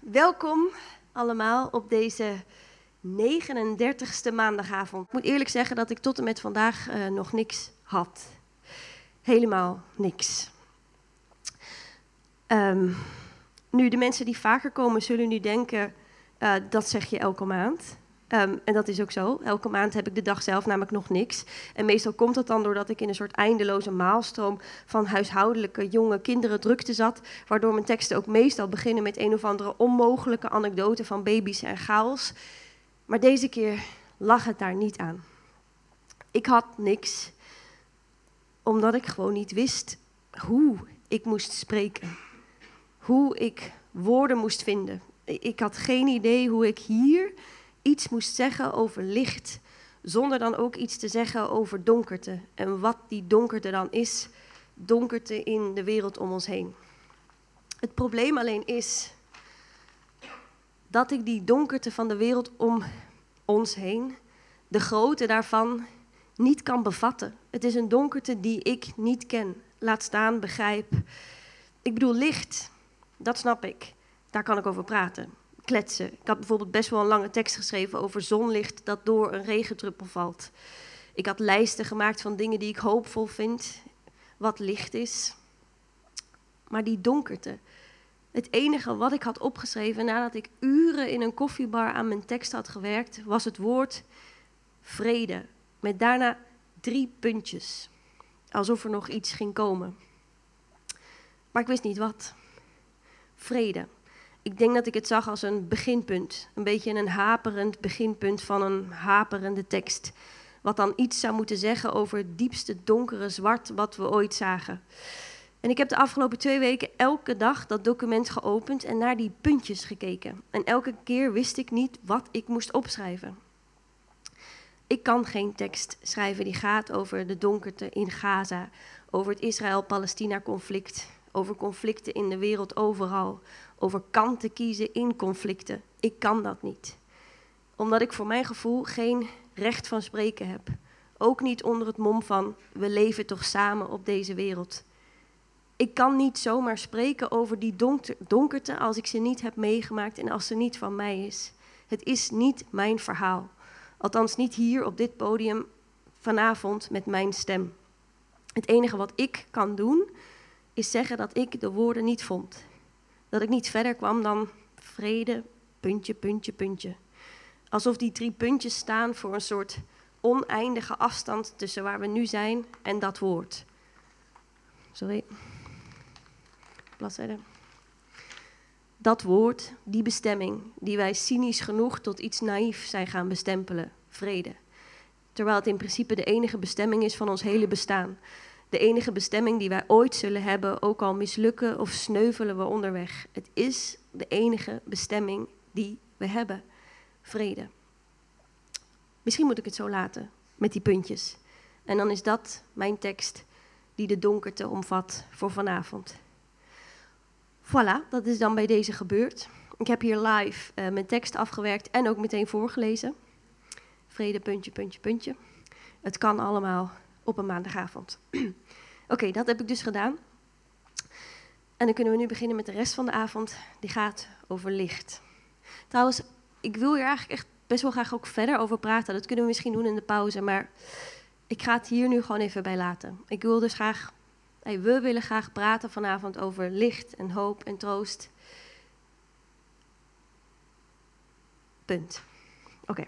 Welkom allemaal op deze 39e maandagavond. Ik moet eerlijk zeggen dat ik tot en met vandaag nog niks had. Helemaal niks. Nu, de mensen die vaker komen zullen nu denken, dat zeg je elke maand. En dat is ook zo. Elke maand heb ik de dag zelf namelijk nog niks. En meestal komt dat dan doordat ik in een soort eindeloze maalstroom van huishoudelijke jonge kinderen drukte zat, waardoor mijn teksten ook meestal beginnen met een of andere onmogelijke anekdote van baby's en chaos. Maar deze keer lag het daar niet aan. Ik had niks, omdat ik gewoon niet wist hoe ik moest spreken. Hoe ik woorden moest vinden. Ik had geen idee hoe ik hier iets moest zeggen over licht, zonder dan ook iets te zeggen over donkerte. En wat die donkerte dan is, donkerte in de wereld om ons heen. Het probleem alleen is dat ik die donkerte van de wereld om ons heen, de grootte daarvan, niet kan bevatten. Het is een donkerte die ik niet ken, laat staan, begrijp. Ik bedoel, licht, dat snap ik. Daar kan ik over praten. Kletsen. Ik had bijvoorbeeld best wel een lange tekst geschreven over zonlicht dat door een regendruppel valt. Ik had lijsten gemaakt van dingen die ik hoopvol vind, wat licht is. Maar die donkerte, het enige wat ik had opgeschreven nadat ik uren in een koffiebar aan mijn tekst had gewerkt, was het woord vrede. Met daarna 3 puntjes. Alsof er nog iets ging komen. Maar ik wist niet wat. Vrede. Ik denk dat ik het zag als een beginpunt. Een beetje een haperend beginpunt van een haperende tekst. Wat dan iets zou moeten zeggen over het diepste donkere zwart wat we ooit zagen. En ik heb de afgelopen 2 weken elke dag dat document geopend en naar die puntjes gekeken. En elke keer wist ik niet wat ik moest opschrijven. Ik kan geen tekst schrijven die gaat over de donkerte in Gaza, over het Israël-Palestina-conflict, over conflicten in de wereld overal, over kanten kiezen in conflicten. Ik kan dat niet. Omdat ik voor mijn gevoel geen recht van spreken heb. Ook niet onder het mom van, we leven toch samen op deze wereld. Ik kan niet zomaar spreken over die donkerte als ik ze niet heb meegemaakt en als ze niet van mij is. Het is niet mijn verhaal. Althans niet hier op dit podium vanavond met mijn stem. Het enige wat ik kan doen is zeggen dat ik de woorden niet vond. Dat ik niet verder kwam dan vrede, puntje, puntje, puntje. Alsof die 3 puntjes staan voor een soort oneindige afstand tussen waar we nu zijn en dat woord. Sorry. Bladzijde. Dat woord, die bestemming, die wij cynisch genoeg tot iets naïef zijn gaan bestempelen, vrede. Terwijl het in principe de enige bestemming is van ons hele bestaan. De enige bestemming die wij ooit zullen hebben, ook al mislukken of sneuvelen we onderweg. Het is de enige bestemming die we hebben. Vrede. Misschien moet ik het zo laten, met die puntjes. En dan is dat mijn tekst die de donkerte omvat voor vanavond. Voilà, dat is dan bij deze gebeurd. Ik heb hier live mijn tekst afgewerkt en ook meteen voorgelezen. Vrede, puntje, puntje, puntje. Het kan allemaal op een maandagavond. Oké, dat heb ik dus gedaan. En dan kunnen we nu beginnen met de rest van de avond. Die gaat over licht. Trouwens, ik wil hier eigenlijk echt best wel graag ook verder over praten. Dat kunnen we misschien doen in de pauze, maar ik ga het hier nu gewoon even bij laten. Ik wil dus graag, we willen graag praten vanavond over licht en hoop en troost. Punt. Oké.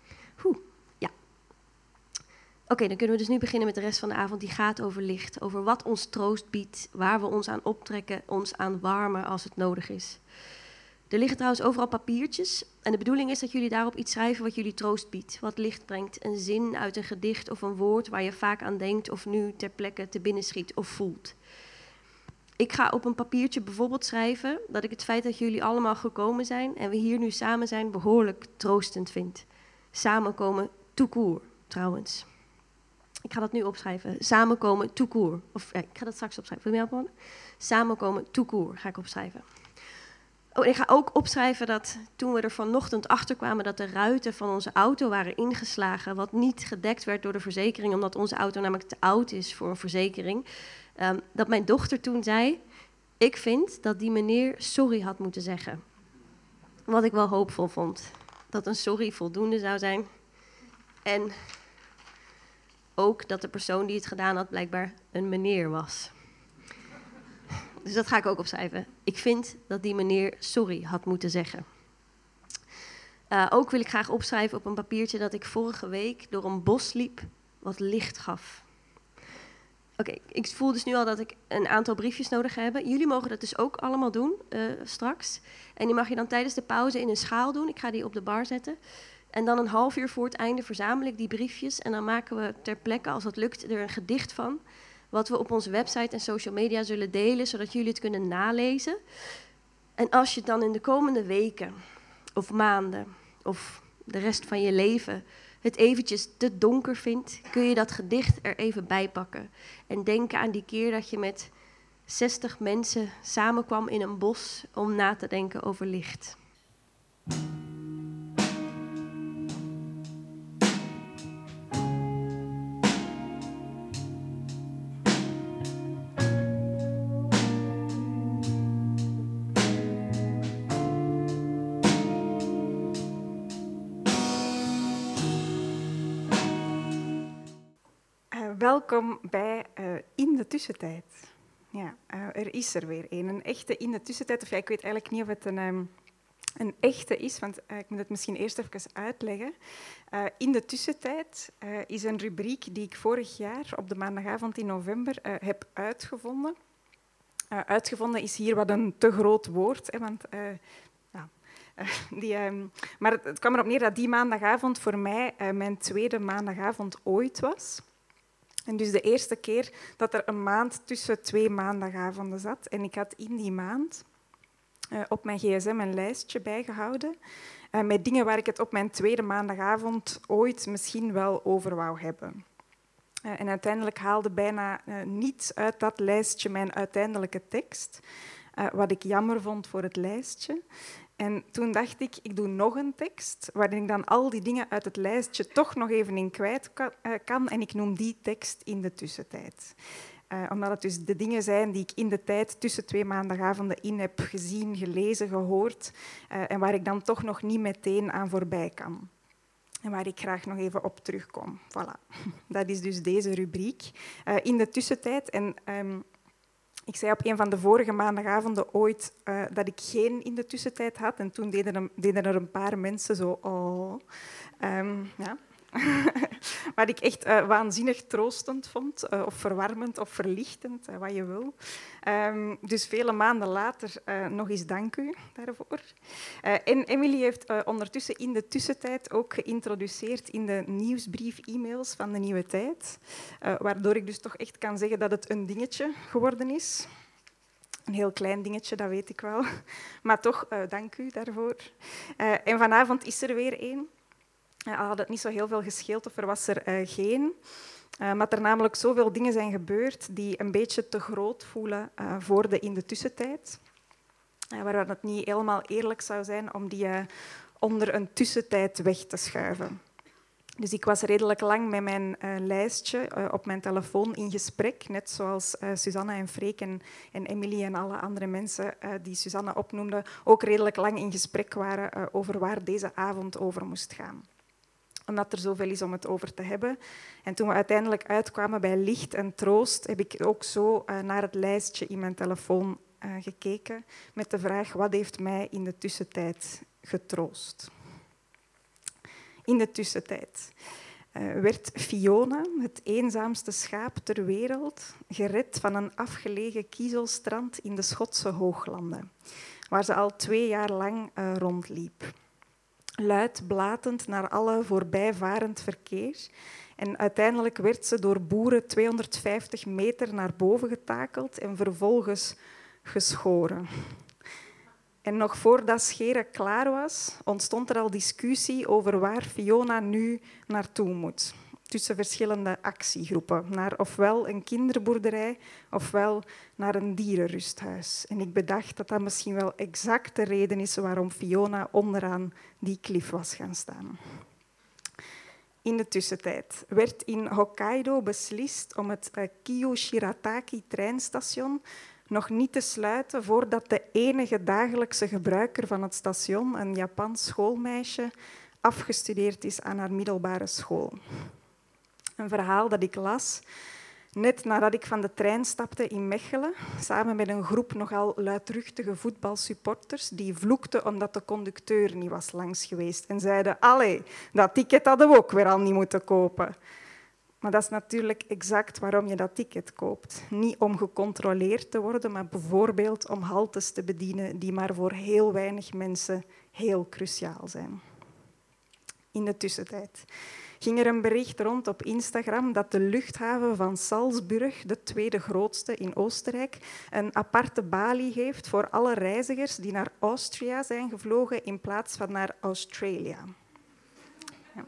Oké, dan kunnen we dus nu beginnen met de rest van de avond. Die gaat over licht, over wat ons troost biedt, waar we ons aan optrekken, ons aan warmen als het nodig is. Er liggen trouwens overal papiertjes. En de bedoeling is dat jullie daarop iets schrijven wat jullie troost biedt. Wat licht brengt, een zin uit een gedicht of een woord waar je vaak aan denkt of nu ter plekke te binnen schiet of voelt. Ik ga op een papiertje bijvoorbeeld schrijven dat ik het feit dat jullie allemaal gekomen zijn en we hier nu samen zijn behoorlijk troostend vind. Samenkomen tout court, trouwens. Ik ga dat nu opschrijven. Samenkomen tout court. Of ik ga dat straks opschrijven. Wil je mij helpen? Samenkomen tout court ga ik opschrijven. Oh, en ik ga ook opschrijven dat toen we er vanochtend achter kwamen dat de ruiten van onze auto waren ingeslagen, wat niet gedekt werd door de verzekering, omdat onze auto namelijk te oud is voor een verzekering, dat mijn dochter toen zei, ik vind dat die meneer sorry had moeten zeggen. Wat ik wel hoopvol vond. Dat een sorry voldoende zou zijn. En ook dat de persoon die het gedaan had blijkbaar een meneer was. Dus dat ga ik ook opschrijven. Ik vind dat die meneer sorry had moeten zeggen. Ook wil ik graag opschrijven op een papiertje dat ik vorige week door een bos liep wat licht gaf. Oké, ik voel dus nu al dat ik een aantal briefjes nodig heb. Jullie mogen dat dus ook allemaal doen straks. En die mag je dan tijdens de pauze in een schaal doen. Ik ga die op de bar zetten. En dan een half uur voor het einde verzamel ik die briefjes. En dan maken we ter plekke, als dat lukt, er een gedicht van. Wat we op onze website en social media zullen delen, zodat jullie het kunnen nalezen. En als je het dan in de komende weken of maanden of de rest van je leven het eventjes te donker vindt, kun je dat gedicht er even bij pakken. En denken aan die keer dat je met 60 mensen samenkwam in een bos om na te denken over licht. Welkom bij In de Tussentijd. Ja, er is er weer een echte In de Tussentijd. Of ja, ik weet eigenlijk niet of het een echte is, want ik moet het misschien eerst even uitleggen. In de Tussentijd is een rubriek die ik vorig jaar op de maandagavond in november heb uitgevonden. Uitgevonden is hier wat een te groot woord, hè, want... maar het kwam erop neer dat die maandagavond voor mij mijn tweede maandagavond ooit was. En dus de eerste keer dat er een maand tussen 2 maandagavonden zat. En ik had in die maand op mijn gsm een lijstje bijgehouden met dingen waar ik het op mijn tweede maandagavond ooit misschien wel over wou hebben. En uiteindelijk haalde bijna niets uit dat lijstje mijn uiteindelijke tekst, wat ik jammer vond voor het lijstje. En toen dacht ik, ik doe nog een tekst waarin ik dan al die dingen uit het lijstje toch nog even in kwijt kan en ik noem die tekst In de Tussentijd. Omdat het dus de dingen zijn die ik in de tijd tussen 2 maandagavonden in heb gezien, gelezen, gehoord en waar ik dan toch nog niet meteen aan voorbij kan. En waar ik graag nog even op terugkom. Voilà. Dat is dus deze rubriek. In de Tussentijd. En ik zei op een van de vorige maandagavonden ooit dat ik geen In de Tussentijd had. En toen deden er een paar mensen zo... Oh. Ja. Wat ik echt waanzinnig troostend vond. Of verwarmend of verlichtend, wat je wil. Dus vele maanden later nog eens dank u daarvoor. En Emily heeft ondertussen In de Tussentijd ook geïntroduceerd in de nieuwsbrief-e-mails van de Nieuwe Tijd. Waardoor ik dus toch echt kan zeggen dat het een dingetje geworden is. Een heel klein dingetje, dat weet ik wel. Maar toch, dank u daarvoor. En vanavond is er weer één. Al had het niet zo heel veel gescheeld of er was er geen. Maar er namelijk zoveel dingen zijn gebeurd die een beetje te groot voelen voor de In de Tussentijd. Waar het niet helemaal eerlijk zou zijn om die onder een tussentijd weg te schuiven. Dus ik was redelijk lang met mijn lijstje op mijn telefoon in gesprek, net zoals Susanne en Freek en Emily en alle andere mensen die Susanne opnoemde, ook redelijk lang in gesprek waren over waar deze avond over moest gaan. Omdat er zoveel is om het over te hebben. En toen we uiteindelijk uitkwamen bij licht en troost, heb ik ook zo naar het lijstje in mijn telefoon gekeken met de vraag, wat heeft mij in de tussentijd getroost? In de tussentijd werd Fiona, het eenzaamste schaap ter wereld, gered van een afgelegen kiezelstrand in de Schotse Hooglanden, waar ze al 2 jaar lang rondliep. Luid blatend naar alle voorbijvarend verkeer. En uiteindelijk werd ze door boeren 250 meter naar boven getakeld en vervolgens geschoren. En nog voordat scheren klaar was, ontstond er al discussie over waar Fiona nu naartoe moet. Tussen verschillende actiegroepen. Naar ofwel een kinderboerderij, ofwel naar een dierenrusthuis. En ik bedacht dat dat misschien wel exact de reden is waarom Fiona onderaan die klif was gaan staan. In de tussentijd werd in Hokkaido beslist om het Kiyoshirataki-treinstation nog niet te sluiten voordat de enige dagelijkse gebruiker van het station, een Japans schoolmeisje, afgestudeerd is aan haar middelbare school. Een verhaal dat ik las net nadat ik van de trein stapte in Mechelen, samen met een groep nogal luidruchtige voetbalsupporters die vloekten omdat de conducteur niet was langs geweest en zeiden: allee, dat ticket hadden we ook weer al niet moeten kopen. Maar dat is natuurlijk exact waarom je dat ticket koopt. Niet om gecontroleerd te worden, maar bijvoorbeeld om haltes te bedienen die maar voor heel weinig mensen heel cruciaal zijn. In de tussentijd ging er een bericht rond op Instagram dat de luchthaven van Salzburg, de tweede grootste in Oostenrijk, een aparte balie heeft voor alle reizigers die naar Austria zijn gevlogen in plaats van naar Australia. Ja.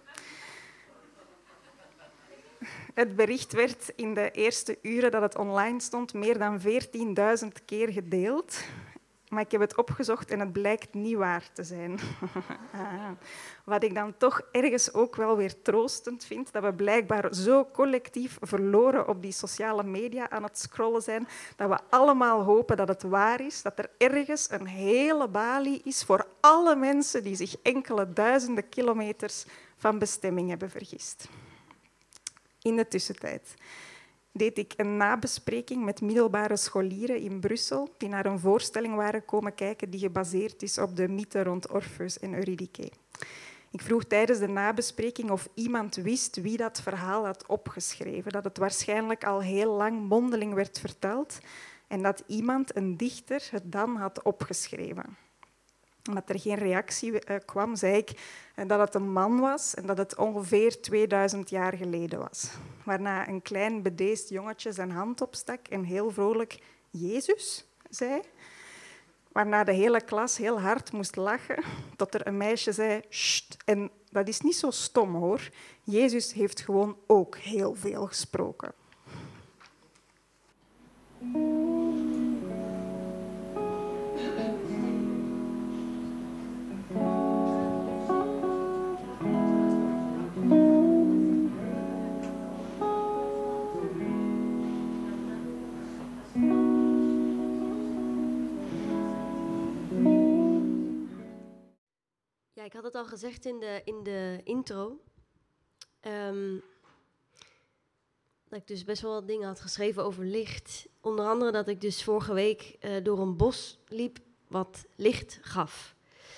Het bericht werd in de eerste uren dat het online stond meer dan 14.000 keer gedeeld. Maar ik heb het opgezocht en het blijkt niet waar te zijn. Wat ik dan toch ergens ook wel weer troostend vind, dat we blijkbaar zo collectief verloren op die sociale media aan het scrollen zijn, dat we allemaal hopen dat het waar is, dat er ergens een hele balie is voor alle mensen die zich enkele duizenden kilometers van bestemming hebben vergist. In de tussentijd deed ik een nabespreking met middelbare scholieren in Brussel die naar een voorstelling waren komen kijken die gebaseerd is op de mythe rond Orpheus en Eurydice. Ik vroeg tijdens de nabespreking of iemand wist wie dat verhaal had opgeschreven, dat het waarschijnlijk al heel lang mondeling werd verteld en dat iemand, een dichter, het dan had opgeschreven. Omdat er geen reactie kwam, zei ik dat het een man was en dat het ongeveer 2000 jaar geleden was. Waarna een klein bedeesd jongetje zijn hand opstak en heel vrolijk Jezus zei. Waarna de hele klas heel hard moest lachen, tot er een meisje zei: Sst, en dat is niet zo stom hoor. Jezus heeft gewoon ook heel veel gesproken. Ja, ik had het al gezegd in de intro. Dat ik dus best wel wat dingen had geschreven over licht. Onder andere dat ik dus vorige week door een bos liep wat licht gaf.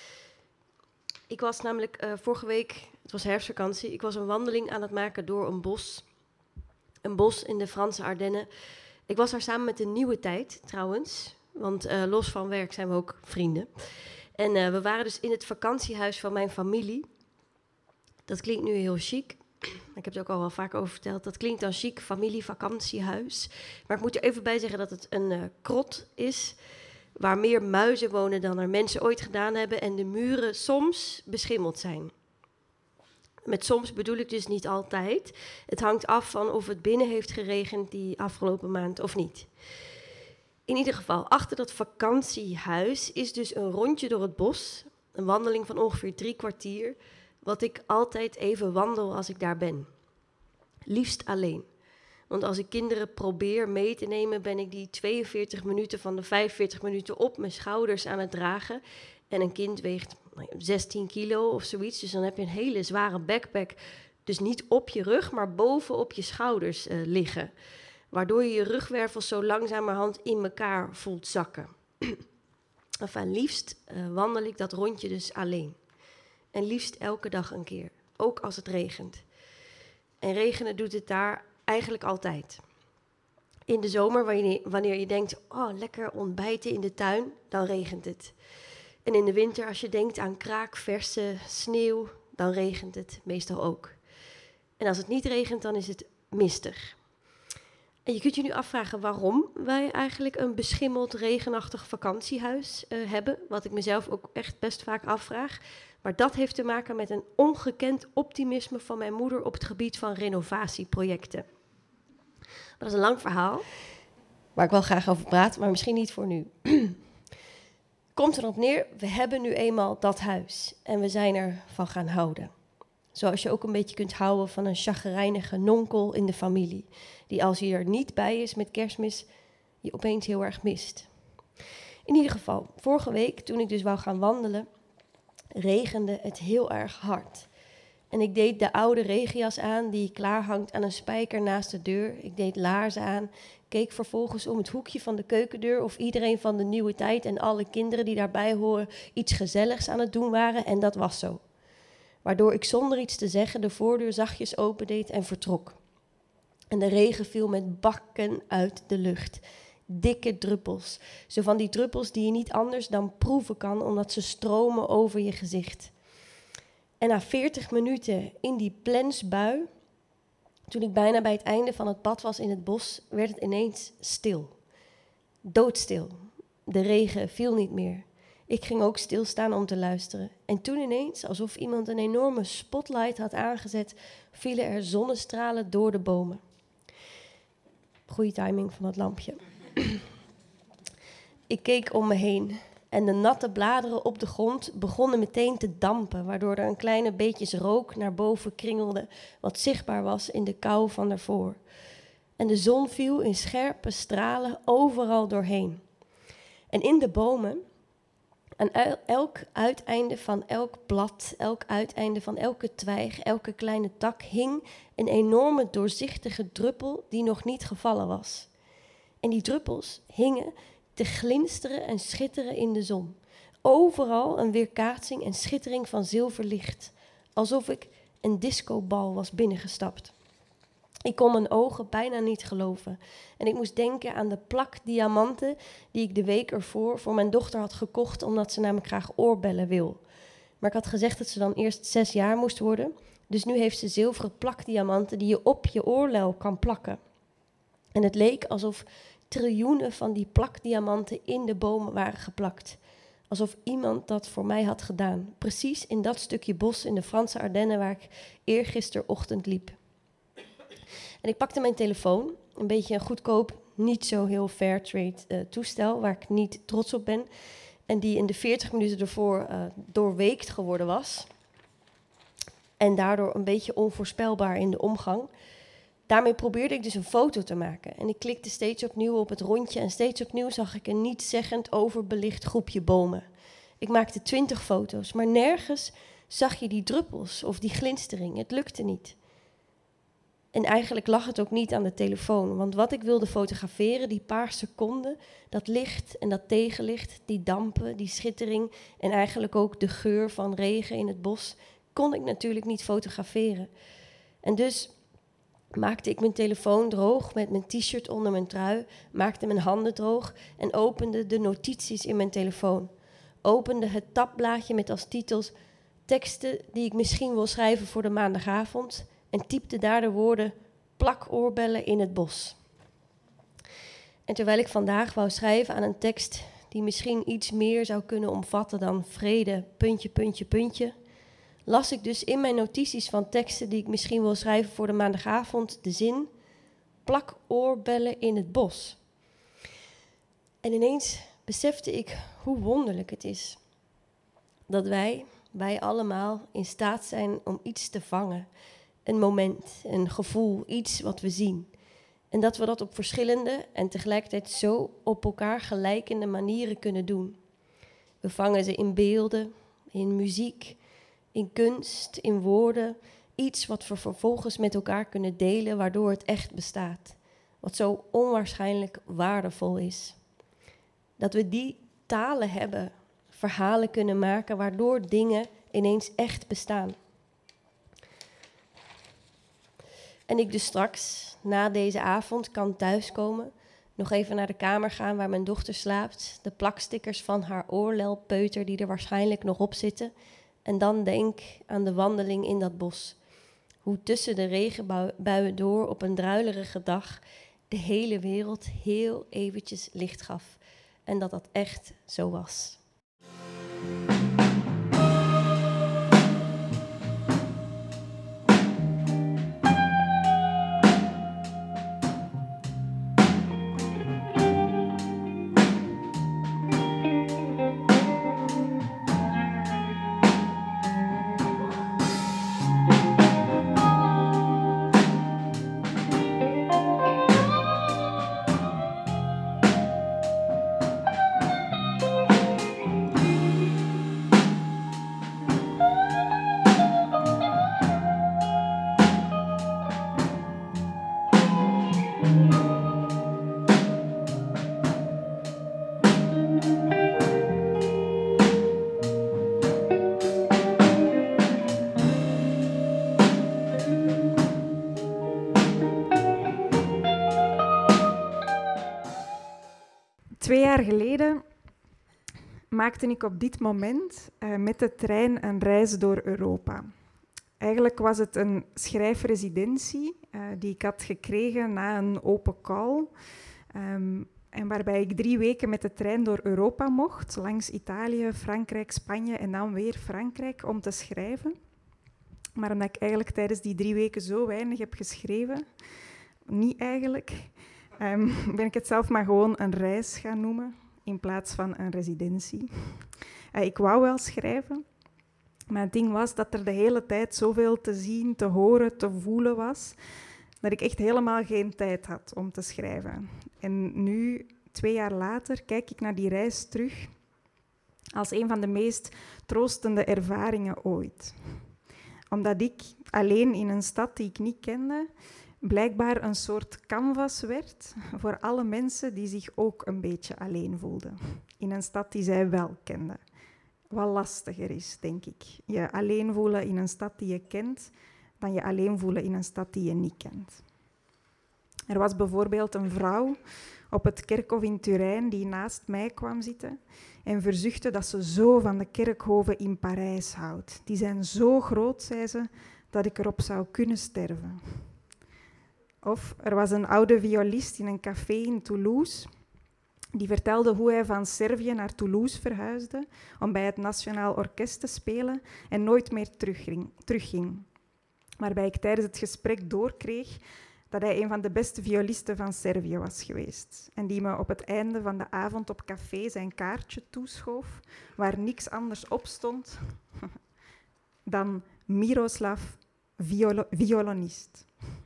Ik was namelijk vorige week, het was herfstvakantie, ik was een wandeling aan het maken door een bos. Een bos in de Franse Ardennen. Ik was daar samen met de Nieuwe Tijd trouwens, want los van werk zijn we ook vrienden. En we waren dus in het vakantiehuis van mijn familie. Dat klinkt nu heel chic. Ik heb het ook al wel vaak over verteld. Dat klinkt dan chic, familie-vakantiehuis. Maar ik moet er even bij zeggen dat het een krot is, waar meer muizen wonen dan er mensen ooit gedaan hebben en de muren soms beschimmeld zijn. Met soms bedoel ik dus niet altijd. Het hangt af van of het binnen heeft geregend die afgelopen maand of niet. In ieder geval, achter dat vakantiehuis is dus een rondje door het bos. Een wandeling van ongeveer 3 kwartier, wat ik altijd even wandel als ik daar ben. Liefst alleen. Want als ik kinderen probeer mee te nemen, ben ik die 42 minuten van de 45 minuten op mijn schouders aan het dragen. En een kind weegt 16 kilo of zoiets, dus dan heb je een hele zware backpack. Dus niet op je rug, maar boven op je schouders liggen. Waardoor je je rugwervels zo langzamerhand in elkaar voelt zakken. Enfin, liefst wandel ik dat rondje dus alleen. En liefst elke dag een keer, ook als het regent. En regenen doet het daar eigenlijk altijd. In de zomer, wanneer je denkt, oh, lekker ontbijten in de tuin, dan regent het. En in de winter, als je denkt aan kraakverse sneeuw, dan regent het meestal ook. En als het niet regent, dan is het mistig. En je kunt je nu afvragen waarom wij eigenlijk een beschimmeld, regenachtig vakantiehuis hebben. Wat ik mezelf ook echt best vaak afvraag. Maar dat heeft te maken met een ongekend optimisme van mijn moeder op het gebied van renovatieprojecten. Dat is een lang verhaal, waar ik wel graag over praat, maar misschien niet voor nu. Komt erop neer, we hebben nu eenmaal dat huis en we zijn ervan gaan houden. Zoals je ook een beetje kunt houden van een chagrijnige nonkel in de familie, die als hij er niet bij is met Kerstmis, je opeens heel erg mist. In ieder geval, vorige week toen ik dus wou gaan wandelen, regende het heel erg hard. En ik deed de oude regenjas aan die klaar hangt aan een spijker naast de deur. Ik deed laarzen aan, keek vervolgens om het hoekje van de keukendeur of iedereen van de nieuwe tijd en alle kinderen die daarbij horen iets gezelligs aan het doen waren. En dat was zo. Waardoor ik zonder iets te zeggen de voordeur zachtjes opendeed en vertrok. En de regen viel met bakken uit de lucht. Dikke druppels. Zo van die druppels die je niet anders dan proeven kan, omdat ze stromen over je gezicht. En na 40 minuten in die plensbui, toen ik bijna bij het einde van het pad was in het bos, werd het ineens stil. Doodstil. De regen viel niet meer. Ik ging ook stilstaan om te luisteren. En toen ineens, alsof iemand een enorme spotlight had aangezet, vielen er zonnestralen door de bomen. Goeie timing van dat lampje. Ik keek om me heen en de natte bladeren op de grond begonnen meteen te dampen, waardoor er een kleine beetjes rook naar boven kringelde, wat zichtbaar was in de kou van daarvoor. En de zon viel in scherpe stralen overal doorheen. En in de bomen, aan elk uiteinde van elk blad, elk uiteinde van elke twijg, elke kleine tak, hing een enorme doorzichtige druppel die nog niet gevallen was. En die druppels hingen te glinsteren en schitteren in de zon. Overal een weerkaatsing en schittering van zilverlicht, alsof ik een discobal was binnengestapt. Ik kon mijn ogen bijna niet geloven. En ik moest denken aan de plak diamanten die ik de week ervoor voor mijn dochter had gekocht, omdat ze namelijk graag oorbellen wil. Maar ik had gezegd dat ze dan eerst 6 jaar moest worden. Dus nu heeft ze zilveren plakdiamanten die je op je oorlel kan plakken. En het leek alsof triljoenen van die plakdiamanten in de bomen waren geplakt. Alsof iemand dat voor mij had gedaan. Precies in dat stukje bos in de Franse Ardennen waar ik eergisterochtend liep. En ik pakte mijn telefoon, een beetje een goedkoop, niet zo heel fair trade toestel, waar ik niet trots op ben. En die in de 40 minuten ervoor doorweekt geworden was. En daardoor een beetje onvoorspelbaar in de omgang. Daarmee probeerde ik dus een foto te maken. En ik klikte steeds opnieuw op het rondje en steeds opnieuw zag ik een nietszeggend overbelicht groepje bomen. Ik maakte 20 foto's, maar nergens zag je die druppels of die glinstering. Het lukte niet. En eigenlijk lag het ook niet aan de telefoon, want wat ik wilde fotograferen, die paar seconden, dat licht en dat tegenlicht, die dampen, die schittering en eigenlijk ook de geur van regen in het bos, kon ik natuurlijk niet fotograferen. En dus maakte ik mijn telefoon droog met mijn t-shirt onder mijn trui, maakte mijn handen droog en opende de notities in mijn telefoon. Opende het tabblaadje met als titels teksten die ik misschien wil schrijven voor de maandagavond en typte daar de woorden plakoorbellen in het bos. En terwijl ik vandaag wou schrijven aan een tekst die misschien iets meer zou kunnen omvatten dan vrede, puntje, puntje, puntje, las ik dus in mijn notities van teksten die ik misschien wil schrijven voor de maandagavond de zin plakoorbellen in het bos. En ineens besefte ik hoe wonderlijk het is dat wij allemaal in staat zijn om iets te vangen. Een moment, een gevoel, iets wat we zien. En dat we dat op verschillende en tegelijkertijd zo op elkaar gelijkende manieren kunnen doen. We vangen ze in beelden, in muziek, in kunst, in woorden. Iets wat we vervolgens met elkaar kunnen delen, waardoor het echt bestaat. Wat zo onwaarschijnlijk waardevol is. Dat we die talen hebben, verhalen kunnen maken, waardoor dingen ineens echt bestaan. En ik dus straks, na deze avond, kan thuiskomen, nog even naar de kamer gaan waar mijn dochter slaapt, de plakstickers van haar oorlelpeuter die er waarschijnlijk nog op zitten, en dan denk aan de wandeling in dat bos. Hoe tussen de regenbuien door op een druilerige dag de hele wereld heel eventjes licht gaf. En dat dat echt zo was. 2 jaar geleden maakte ik op dit moment met de trein een reis door Europa. Eigenlijk was het een schrijfresidentie die ik had gekregen na een open call. En waarbij ik 3 weken met de trein door Europa mocht, langs Italië, Frankrijk, Spanje en dan weer Frankrijk om te schrijven. Maar omdat ik eigenlijk tijdens die 3 weken zo weinig heb geschreven, niet eigenlijk, ben ik het zelf maar gewoon een reis gaan noemen in plaats van een residentie. Ik wou wel schrijven, maar het ding was dat er de hele tijd zoveel te zien, te horen, te voelen was, dat ik echt helemaal geen tijd had om te schrijven. En nu, 2 jaar later, kijk ik naar die reis terug als een van de meest troostende ervaringen ooit. Omdat ik alleen in een stad die ik niet kende, blijkbaar een soort canvas werd voor alle mensen die zich ook een beetje alleen voelden. In een stad die zij wel kenden. Wat lastiger is, denk ik. Je alleen voelen in een stad die je kent, dan je alleen voelen in een stad die je niet kent. Er was bijvoorbeeld een vrouw op het kerkhof in Turijn die naast mij kwam zitten en verzuchtte dat ze zo van de kerkhoven in Parijs houdt. Die zijn zo groot, zei ze, dat ik erop zou kunnen sterven. Of er was een oude violist in een café in Toulouse die vertelde hoe hij van Servië naar Toulouse verhuisde om bij het Nationaal Orkest te spelen en nooit meer terugging. Waarbij ik tijdens het gesprek doorkreeg dat hij een van de beste violisten van Servië was geweest. En die me op het einde van de avond op café zijn kaartje toeschoof, waar niks anders op stond dan Miroslav, violonist.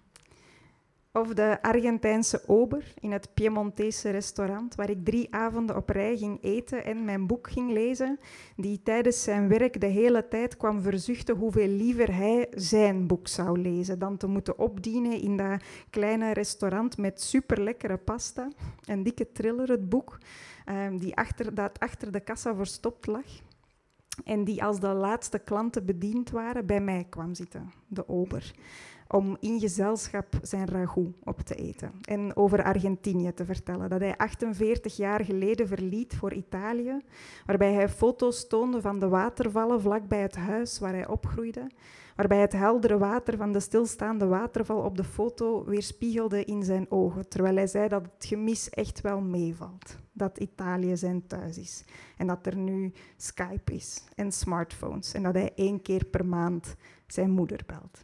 Of de Argentijnse ober in het Piemontese restaurant, waar ik 3 avonden op rij ging eten en mijn boek ging lezen, die tijdens zijn werk de hele tijd kwam verzuchten hoeveel liever hij zijn boek zou lezen dan te moeten opdienen in dat kleine restaurant met superlekkere pasta, een dikke thriller, het boek, dat achter de kassa verstopt lag. En die als de laatste klanten bediend waren, bij mij kwam zitten, de ober, om in gezelschap zijn ragout op te eten. En over Argentinië te vertellen, dat hij 48 jaar geleden verliet voor Italië, waarbij hij foto's toonde van de watervallen vlakbij het huis waar hij opgroeide, waarbij het heldere water van de stilstaande waterval op de foto weerspiegelde in zijn ogen, terwijl hij zei dat het gemis echt wel meevalt, dat Italië zijn thuis is en dat er nu Skype is en smartphones en dat hij 1 keer per maand zijn moeder belt.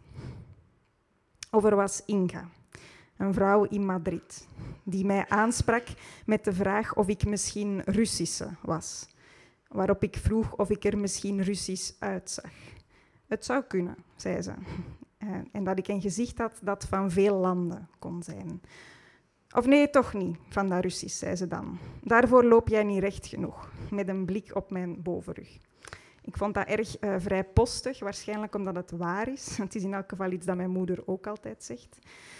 Of er was Inga, een vrouw in Madrid, die mij aansprak met de vraag of ik misschien Russische was, waarop ik vroeg of ik er misschien Russisch uitzag. Het zou kunnen, zei ze, en dat ik een gezicht had dat van veel landen kon zijn. Of nee, toch niet, van dat Russisch, zei ze dan. Daarvoor loop jij niet recht genoeg, met een blik op mijn bovenrug. Ik vond dat erg vrijpostig, waarschijnlijk omdat het waar is. Het is in elk geval iets dat mijn moeder ook altijd zegt.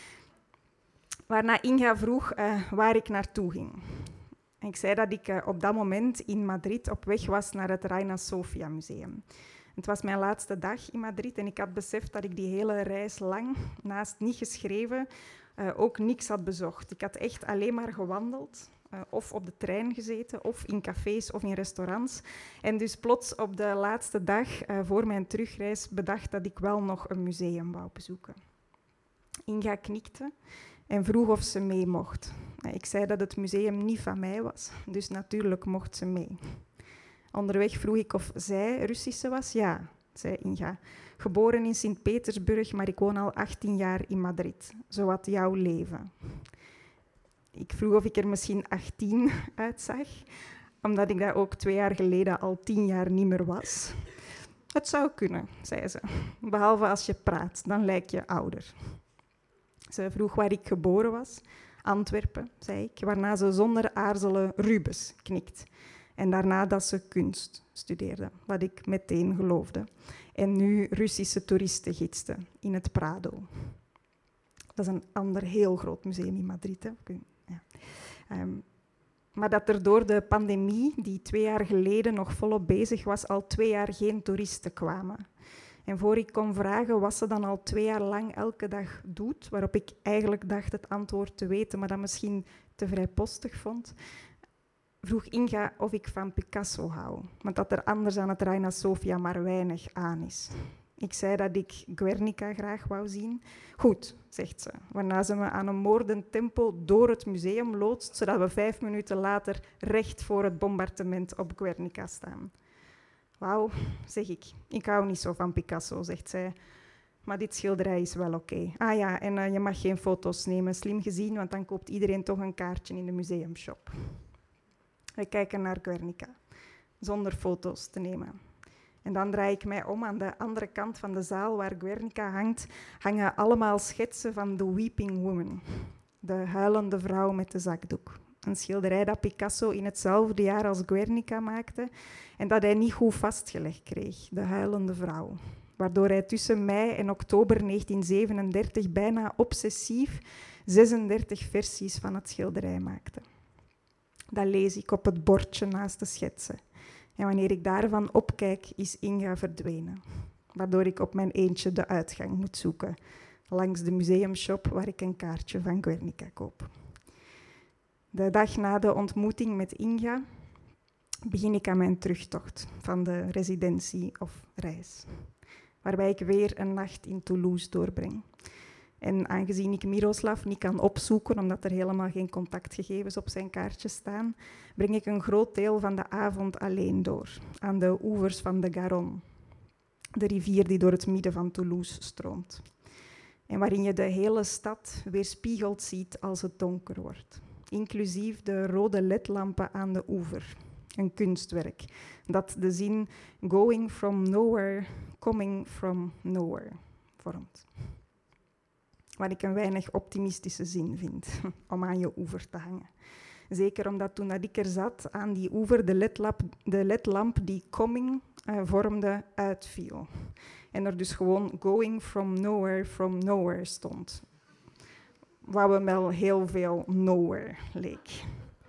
Waarna Inga vroeg waar ik naartoe ging. Ik zei dat ik op dat moment in Madrid op weg was naar het Reina Sofia Museum. Het was mijn laatste dag in Madrid en ik had beseft dat ik die hele reis lang, naast niet geschreven, ook niks had bezocht. Ik had echt alleen maar gewandeld, of op de trein gezeten, of in cafés of in restaurants. En dus plots op de laatste dag voor mijn terugreis bedacht dat ik wel nog een museum wou bezoeken. Inga knikte en vroeg of ze mee mocht. Ik zei dat het museum niet van mij was, dus natuurlijk mocht ze mee. Onderweg vroeg ik of zij Russische was. Ja, zei Inga. Geboren in Sint-Petersburg, maar ik woon al 18 jaar in Madrid. Zowat jouw leven. Ik vroeg of ik er misschien 18 uitzag, omdat ik dat ook 2 jaar geleden al 10 jaar niet meer was. Het zou kunnen, zei ze. Behalve als je praat, dan lijk je ouder. Ze vroeg waar ik geboren was. Antwerpen, zei ik, waarna ze zonder aarzelen Rubens knikt. En daarna dat ze kunst studeerde, wat ik meteen geloofde. En nu Russische toeristen gidste in het Prado. Dat is een ander heel groot museum in Madrid. Hè. Ja. Maar dat er door de pandemie, die 2 jaar geleden nog volop bezig was, al 2 jaar geen toeristen kwamen. En voor ik kon vragen wat ze dan al 2 jaar lang elke dag doet, waarop ik eigenlijk dacht het antwoord te weten, maar dat misschien te vrijpostig vond, vroeg Inga of ik van Picasso hou, want dat er anders aan het Reina Sofia maar weinig aan is. Ik zei dat ik Guernica graag wou zien. Goed, zegt ze, waarna ze me aan een moordend tempo door het museum loodst, zodat we 5 minuten later recht voor het bombardement op Guernica staan. Wauw, zeg ik. Ik hou niet zo van Picasso, zegt zij. Maar dit schilderij is wel oké. Ah ja, en je mag geen foto's nemen. Slim gezien, want dan koopt iedereen toch een kaartje in de museumshop. We kijken naar Guernica, zonder foto's te nemen. En dan draai ik mij om. Aan de andere kant van de zaal waar Guernica hangt, hangen allemaal schetsen van The Weeping Woman. De huilende vrouw met de zakdoek. Een schilderij dat Picasso in hetzelfde jaar als Guernica maakte en dat hij niet goed vastgelegd kreeg, de huilende vrouw. Waardoor hij tussen mei en oktober 1937 bijna obsessief 36 versies van het schilderij maakte. Dat lees ik op het bordje naast de schetsen. En wanneer ik daarvan opkijk, is Inga verdwenen. Waardoor ik op mijn eentje de uitgang moet zoeken, langs de museumshop waar ik een kaartje van Guernica koop. De dag na de ontmoeting met Inga begin ik aan mijn terugtocht van de residentie of reis, waarbij ik weer een nacht in Toulouse doorbreng. En aangezien ik Miroslav niet kan opzoeken, omdat er helemaal geen contactgegevens op zijn kaartje staan, breng ik een groot deel van de avond alleen door, aan de oevers van de Garonne, de rivier die door het midden van Toulouse stroomt. En waarin je de hele stad weerspiegeld ziet als het donker wordt, inclusief de rode ledlampen aan de oever. Een kunstwerk dat de zin going from nowhere, coming from nowhere vormt. Wat ik een weinig optimistische zin vind om aan je oever te hangen. Zeker omdat toen ik er zat aan die oever de ledlamp die coming vormde uitviel. En er dus gewoon going from nowhere stond. Wat me wel heel veel nowhere leek.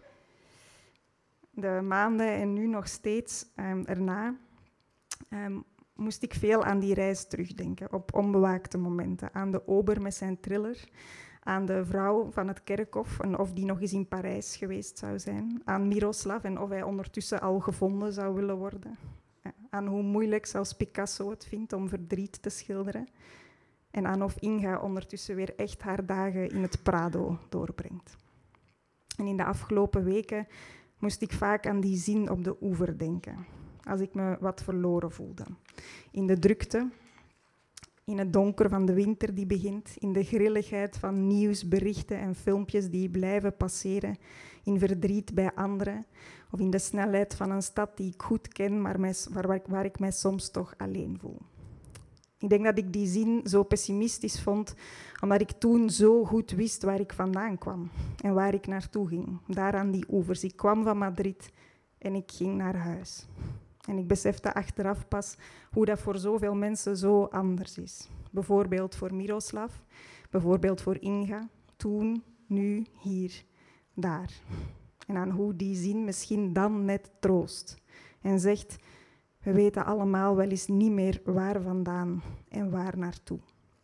De maanden en nu nog steeds erna moest ik veel aan die reis terugdenken, op onbewaakte momenten. Aan de ober met zijn triller, aan de vrouw van het kerkhof en of die nog eens in Parijs geweest zou zijn, aan Miroslav en of hij ondertussen al gevonden zou willen worden, aan hoe moeilijk zelfs Picasso het vindt om verdriet te schilderen en aan of Inga ondertussen weer echt haar dagen in het Prado doorbrengt. En in de afgelopen weken moest ik vaak aan die zin op de oever denken, als ik me wat verloren voelde. In de drukte, in het donker van de winter die begint, in de grilligheid van nieuwsberichten en filmpjes die blijven passeren, in verdriet bij anderen, of in de snelheid van een stad die ik goed ken, maar waar ik mij soms toch alleen voel. Ik denk dat ik die zin zo pessimistisch vond, omdat ik toen zo goed wist waar ik vandaan kwam en waar ik naartoe ging. Daar aan die oevers. Ik kwam van Madrid en ik ging naar huis. En ik besefte achteraf pas hoe dat voor zoveel mensen zo anders is. Bijvoorbeeld voor Miroslav, bijvoorbeeld voor Inga, toen, nu, hier, daar. En aan hoe die zin misschien dan net troost en zegt: we weten allemaal wel eens niet meer waar vandaan en waar naartoe.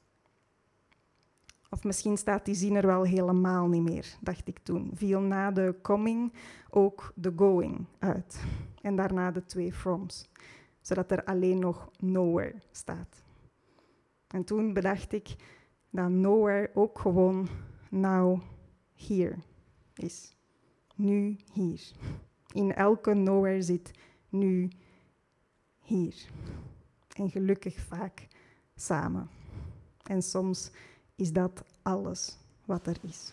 Of misschien staat die zin er wel helemaal niet meer, dacht ik toen. Viel na de coming ook de going uit. En daarna de 2 froms, zodat er alleen nog nowhere staat. En toen bedacht ik dat nowhere ook gewoon now, here is. Nu, hier. In elke nowhere zit nu, hier. En gelukkig vaak samen. En soms is dat alles wat er is.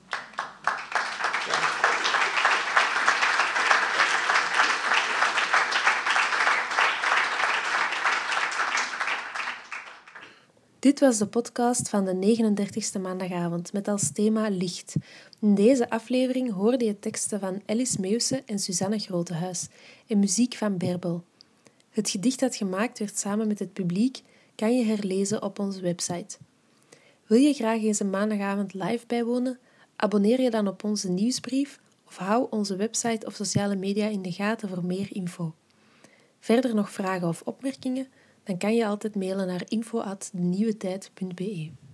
Dit was de podcast van de 39e maandagavond met als thema licht. In deze aflevering hoorde je teksten van Alice Meeuwse en Suzanne Grotehuis en muziek van Berbel. Het gedicht dat gemaakt werd samen met het publiek kan je herlezen op onze website. Wil je graag eens een maandagavond live bijwonen? Abonneer je dan op onze nieuwsbrief of hou onze website of sociale media in de gaten voor meer info. Verder nog vragen of opmerkingen? Dan kan je altijd mailen naar info@denieuwetijd.be.